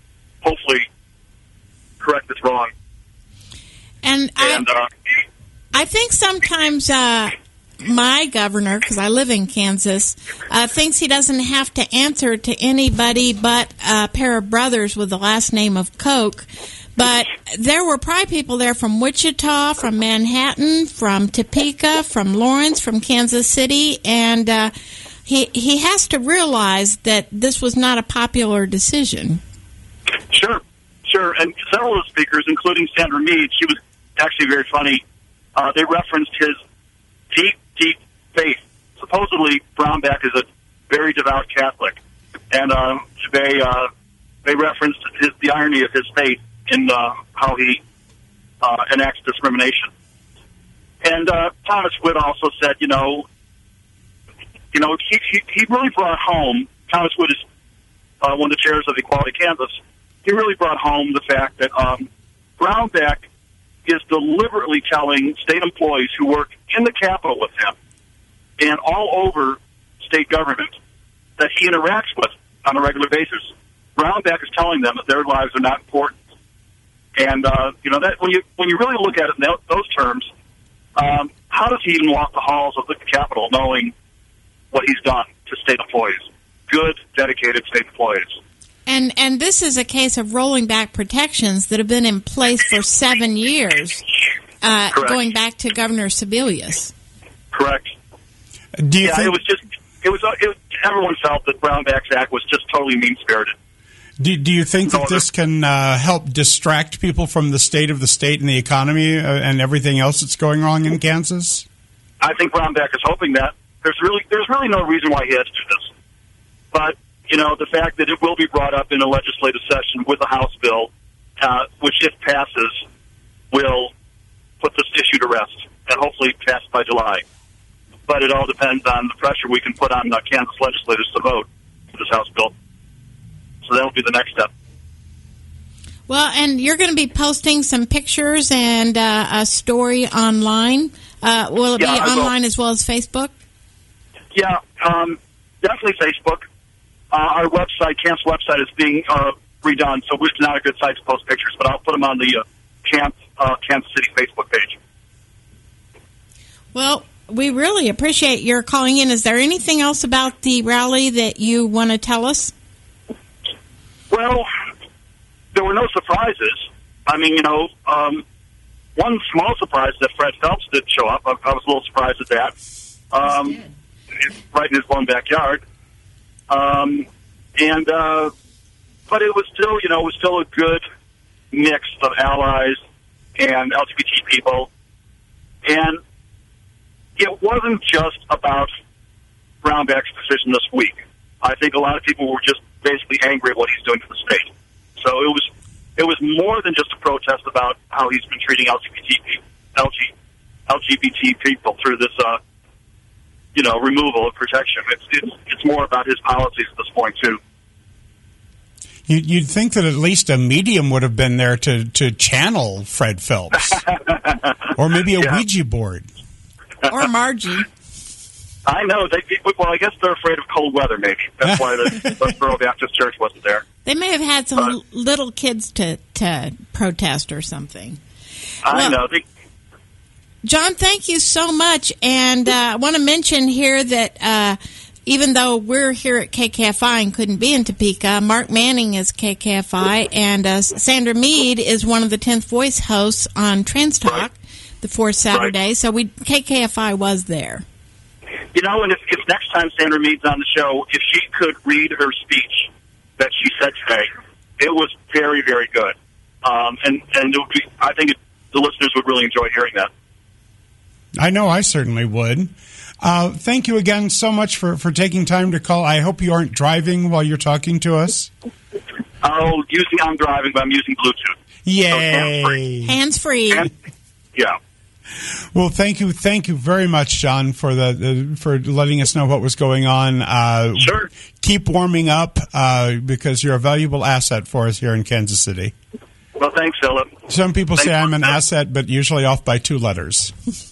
hopefully correct this wrong. And, and I, uh, I think sometimes uh, my governor, because I live in Kansas, uh, thinks he doesn't have to answer to anybody but a pair of brothers with the last name of Koch. But there were probably people there from Wichita, from Manhattan, from Topeka, from Lawrence, from Kansas City, and uh, he he has to realize that this was not a popular decision. Sure, sure. And several of the speakers, including Sandra Mead, she was actually very funny. Uh, they referenced his deep, deep faith. Supposedly, Brownback is a very devout Catholic, and uh, they uh, they referenced his, the irony of his faith in uh, how he uh, enacts discrimination. And uh, Thomas Witt also said, you know, you know, he, he, he really brought home, Thomas Witt is uh, one of the chairs of Equality Kansas, he really brought home the fact that um, Brownback is deliberately telling state employees who work in the Capitol with him and all over state government that he interacts with on a regular basis. Brownback is telling them that their lives are not important. And, uh, you know, that when you when you really look at it in those terms, um, how does he even walk the halls of the Capitol knowing what he's done to state employees? Good, dedicated state employees. And and this is a case of rolling back protections that have been in place for seven years, uh, going back to Governor Sebelius. Correct. Do you yeah, think it was just it was, it was everyone felt that Brownback's act was just totally mean-spirited. Do, do you think that this can uh, help distract people from the state of the state and the economy uh, and everything else that's going on in Kansas? I think Brownback is hoping that. There's really there's really no reason why he has to do this. But, you know, the fact that it will be brought up in a legislative session with a House bill, uh, which, if passes, will put this issue to rest and hopefully pass by July. But it all depends on the pressure we can put on uh, Kansas legislators to vote for this House bill. So that will be the next step. Well, and you're going to be posting some pictures and uh, a story online. Uh, will it Yeah, be I will. online as well as Facebook? Yeah, um, definitely Facebook. Uh, our website, Camp's website, is being uh, redone, so it's not a good site to post pictures, but I'll put them on the uh, Camp, uh, Kansas City Facebook page. Well, we really appreciate your calling in. Is there anything else about the rally that you want to tell us? Well, there were no surprises. I mean, you know, um, one small surprise that Fred Phelps did show up. I, I was a little surprised at that. Um, right in his own backyard. Um, and, uh, but it was still, you know, it was still a good mix of allies and L G B T people. And it wasn't just about Brownback's decision this week. I think a lot of people were just basically angry at what he's doing to the state. So it was it was more than just a protest about how he's been treating L G B T L G, L G B T people through this, uh, you know, removal of protection. It's, it's it's more about his policies at this point too. You, you'd think that at least a medium would have been there to, to channel Fred Phelps, or maybe a Yeah. Ouija board, or Margie. I know. They, well, I guess they're afraid of cold weather, maybe. That's why the Westboro Baptist Church wasn't there. They may have had some uh, little kids to, to protest or something. I well, know. They, John, thank you so much. And uh, I want to mention here that uh, even though we're here at K K F I and couldn't be in Topeka, Mark Manning is K K F I, and uh, Sandra Mead is one of the tenth Voice hosts on Trans Talk, right. the fourth Saturday. Right. So we K K F I was there. You know, and if, if next time Sandra Mead's on the show, if she could read her speech that she said today, it was very, very good. Um, and and it would be, I think it, the listeners would really enjoy hearing that. I know I certainly would. Uh, thank you again so much for, for taking time to call. I hope you aren't driving while you're talking to us. Oh, using I'm driving, but I'm using Bluetooth. Yay! So hands-free. Hands free. Yeah. Well, thank you, thank you very much, John, for the, the for letting us know what was going on. Uh, sure. Keep warming up uh, because you're a valuable asset for us here in Kansas City. Well, thanks, Philip. Some people thanks say I'm an asset, but usually off by two letters.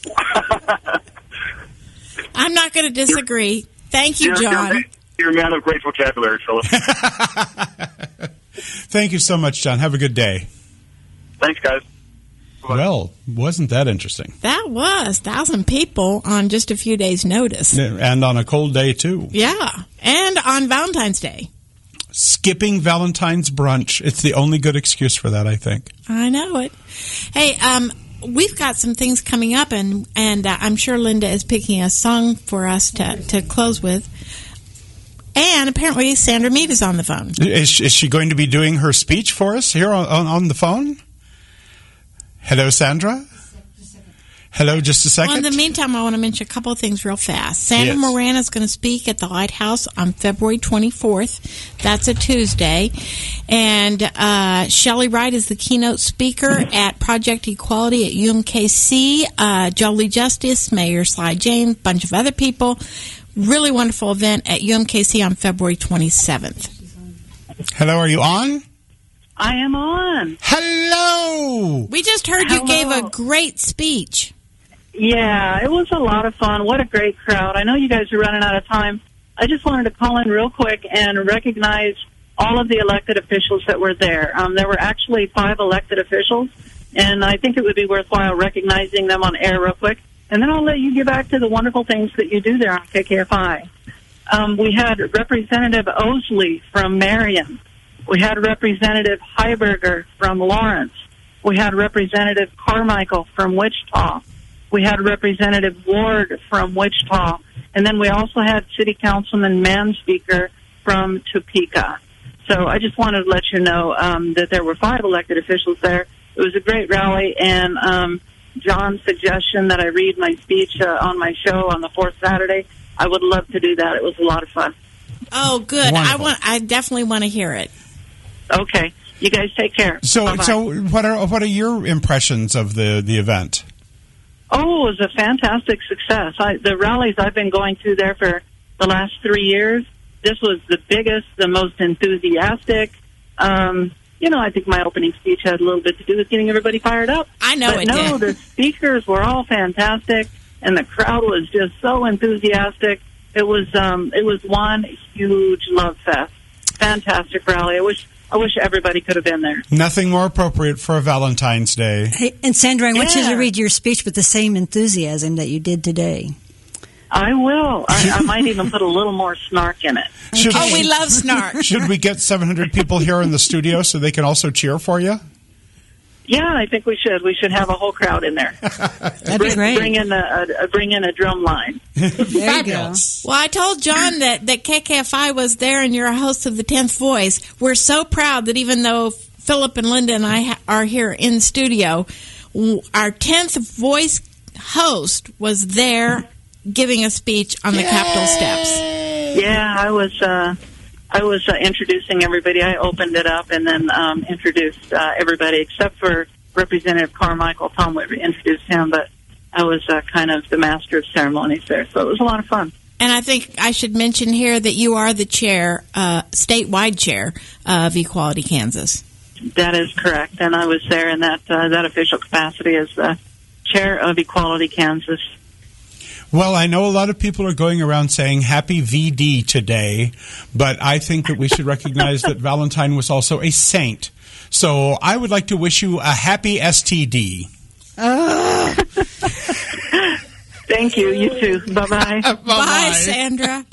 I'm not going to disagree. You're, Thank you, you're, John. You're, you're a man of great vocabulary, Philip. Thank you so much, John. Have a good day. Thanks, guys. Well, wasn't that interesting? That was thousand people on just a few days' notice. And on a cold day, too. Yeah, and on Valentine's Day. Skipping Valentine's brunch. It's the only good excuse for that, I think. I know it. Hey, um, we've got some things coming up, and, and uh, I'm sure Linda is picking a song for us to, to close with. And apparently Sandra Mead is on the phone. Is, is she going to be doing her speech for us here on, on, on the phone? Hello, Sandra? Hello, just a second. Well, in the meantime, I want to mention a couple of things real fast. Sandra yes. Moran is going to speak at the Lighthouse on February twenty-fourth. That's a Tuesday. And uh, Shelley Wright is the keynote speaker at Project Equality at U M K C. Uh, Jolie Justice, Mayor Sly James, a bunch of other people. Really wonderful event at U M K C on February twenty-seventh. Hello, are you on? I am on. Hello! We just heard Hello. You gave a great speech. Yeah, it was a lot of fun. What a great crowd. I know you guys are running out of time. I just wanted to call in real quick and recognize all of the elected officials that were there. Um, there were actually five elected officials, and I think it would be worthwhile recognizing them on air real quick. And then I'll let you get back to the wonderful things that you do there on K K F I. Um, we had Representative Osley from Marion. We had Representative Heiberger from Lawrence. We had Representative Carmichael from Wichita. We had Representative Ward from Wichita. And then we also had City Councilman Manspeaker from Topeka. So I just wanted to let you know um, that there were five elected officials there. It was a great rally, and um, John's suggestion that I read my speech uh, on my show on the fourth Saturday, I would love to do that. It was a lot of fun. Oh, good. Wonderful. I want. I definitely want to hear it. Okay. You guys take care. So, Bye-bye. so what are what are your impressions of the, the event? Oh, it was a fantastic success. I, the rallies I've been going to there for the last three years, this was the biggest, the most enthusiastic. Um, you know, I think my opening speech had a little bit to do with getting everybody fired up. I know but it no, did. the speakers were all fantastic, and the crowd was just so enthusiastic. It was um, it was one huge love fest. Fantastic rally. I wish I wish everybody could have been there. Nothing more appropriate for a Valentine's Day. Hey, and Sandra, I want Yeah. you to read your speech with the same enthusiasm that you did today. I will. I, I might even put a little more snark in it. Should, Oh, we love snark. should we get seven hundred people here in the studio so they can also cheer for you? Yeah, I think we should. We should have a whole crowd in there. That'd bring, be great. Bring in a, a bring in a drum line. There you go. Well, I told John that, that K K F I was there and you're a host of the tenth Voice. We're so proud that even though Philip and Linda and I ha- are here in studio, w- our tenth Voice host was there giving a speech on the Capitol steps. Yeah, I was. Uh, I was uh, introducing everybody. I opened it up and then um, introduced uh, everybody except for Representative Carmichael. Tom would introduce him, but I was uh, kind of the master of ceremonies there, so it was a lot of fun. And I think I should mention here that you are the chair, uh, statewide chair of Equality Kansas. That is correct, and I was there in that uh, that official capacity as the chair of Equality Kansas. Well, I know a lot of people are going around saying Happy V D today, but I think that we should recognize that Valentine was also a saint. So I would like to wish you a happy S T D. Oh. Thank you. You too. Bye-bye. Bye, Bye Sandra.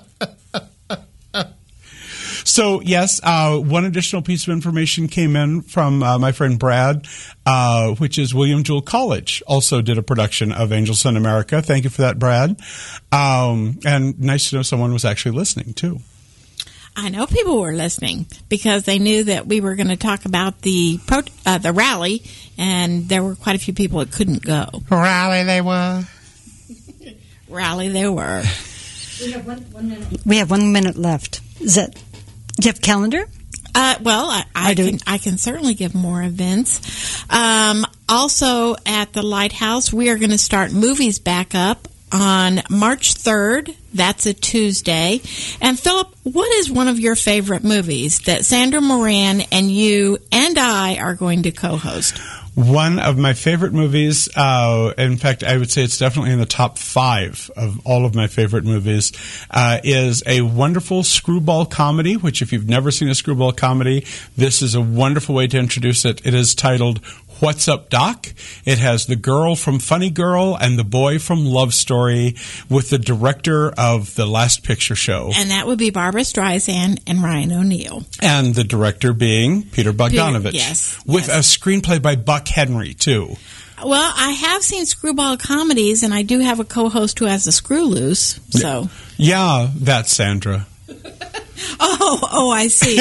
So, yes, uh, one additional piece of information came in from uh, my friend Brad, uh, which is William Jewell College also did a production of Angels in America. Thank you for that, Brad. Um, and nice to know someone was actually listening, too. I know people were listening because they knew that we were going to talk about the pro- uh, the rally, and there were quite a few people that couldn't go. Rally they were. Rally they were. We have one, one minute. We have one minute left. Is that... Do you have a calendar? Uh, well, I, I, I do. can I can certainly give more events. Um, also, at the Lighthouse, we are going to start movies back up on March third. That's a Tuesday. And Philip, what is one of your favorite movies that Sandra Moran and you and I are going to co-host? One of my favorite movies, uh, in fact, I would say it's definitely in the top five of all of my favorite movies, uh, is a wonderful screwball comedy, which if you've never seen a screwball comedy, this is a wonderful way to introduce it. It is titled What's Up Doc. It has the girl from Funny Girl and the boy from Love Story with the director of The Last Picture Show. And that would be Barbara Streisand and Ryan O'Neal. And the director being Peter Bogdanovich. Peter, yes. With yes. a screenplay by Buck Henry, too. Well, I have seen screwball comedies, and I do have a co-host who has a screw loose, so... Yeah, that's Sandra. oh, oh, I see.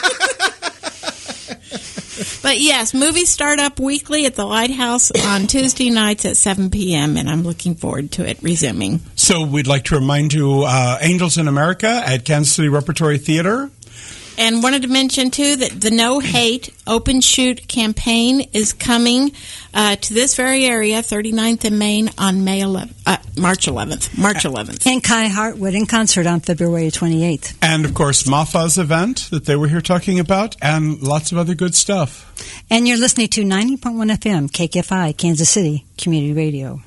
But yes, movies start up weekly at the Lighthouse on Tuesday nights at seven p.m., and I'm looking forward to it resuming. So we'd like to remind you, uh, Angels in America at Kansas City Repertory Theater. And wanted to mention, too, that the No Hate Open Shoot campaign is coming uh, to this very area, thirty-ninth and Main, on May eleventh, uh, March eleventh. March eleventh. And Kai Hartwood in concert on February twenty-eighth. And, of course, Mafa's event that they were here talking about, and lots of other good stuff. And you're listening to ninety point one F M, K K F I, Kansas City Community Radio.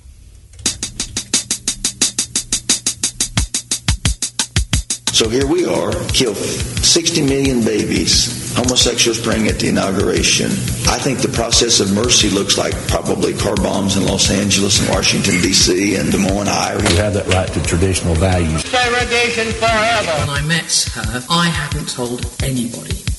So here we are, kill sixty million babies, homosexuals praying at the inauguration. I think the process of mercy looks like probably car bombs in Los Angeles and Washington, D C and Des Moines, Iowa. We have that right to traditional values. Segregation forever. When I met her, I hadn't told anybody